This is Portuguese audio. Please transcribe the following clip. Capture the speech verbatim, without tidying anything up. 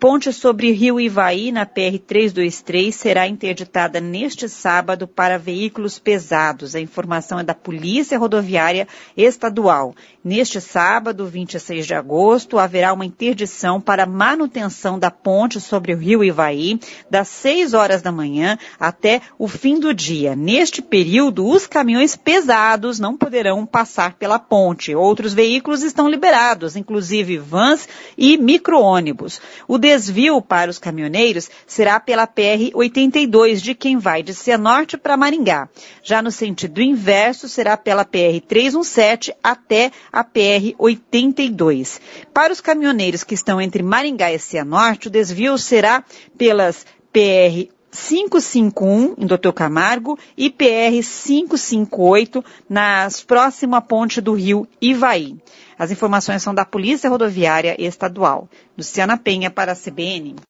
Ponte sobre o Rio Ivaí, na P R trezentos e vinte e três, será interditada neste sábado para veículos pesados. A informação é da Polícia Rodoviária Estadual. Neste sábado, vinte e seis de agosto, haverá uma interdição para manutenção da ponte sobre o Rio Ivaí, das seis horas da manhã até o fim do dia. Neste período, os caminhões pesados não poderão passar pela ponte. Outros veículos estão liberados, inclusive vans e micro-ônibus. O desvio para os caminhoneiros será pela P R oitenta e dois, de quem vai de Cianorte para Maringá. Já no sentido inverso, será pela P R trezentos e dezessete até a P R oitenta e dois. Para os caminhoneiros que estão entre Maringá e Cianorte, o desvio será pelas P R quinhentos e cinquenta e um, em doutor Camargo, e P R quinhentos e cinquenta e oito, nas próxima ponte do Rio Ivaí. As informações são da Polícia Rodoviária Estadual. Luciana Penha, para a C B N.